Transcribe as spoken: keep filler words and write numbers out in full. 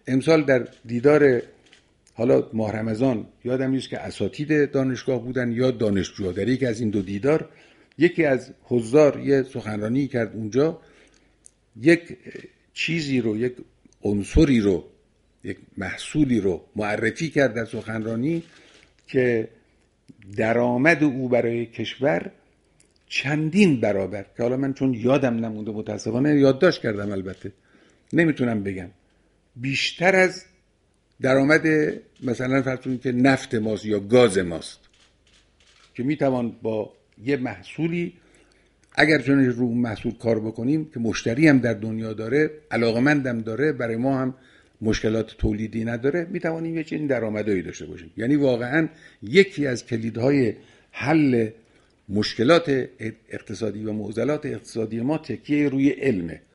امسال در دیدار حالا ماه رمضان یادم نیست که اساتید دانشگاه بودن یا دانشجوها، در یکی از این دو دیدار یکی از حضار یه سخنرانی کرد اونجا، یک چیزی رو، یک عنصری رو، یک محصولی رو معرفی کرد در سخنرانی که درآمد او برای کشور چندین برابر، که حالا من چون یادم نمونده متاسفانه یادداشت کردم البته نمیتونم بگم، بیشتر از درآمد مثلا فرض کنید که نفت ماست یا گاز ماست، که میتوان با یه محصولی اگر چون رو اون محصول کار بکنیم که مشتری هم در دنیا داره، علاقمندم داره، برای ما هم مشکلات تولیدی نداره، میتوانیم یه چنین درآمدایی داشته باشیم. یعنی واقعا یکی از کلیدهای حل مشکلات اقتصادی و معضلات اقتصادی ما تکیه روی علمه.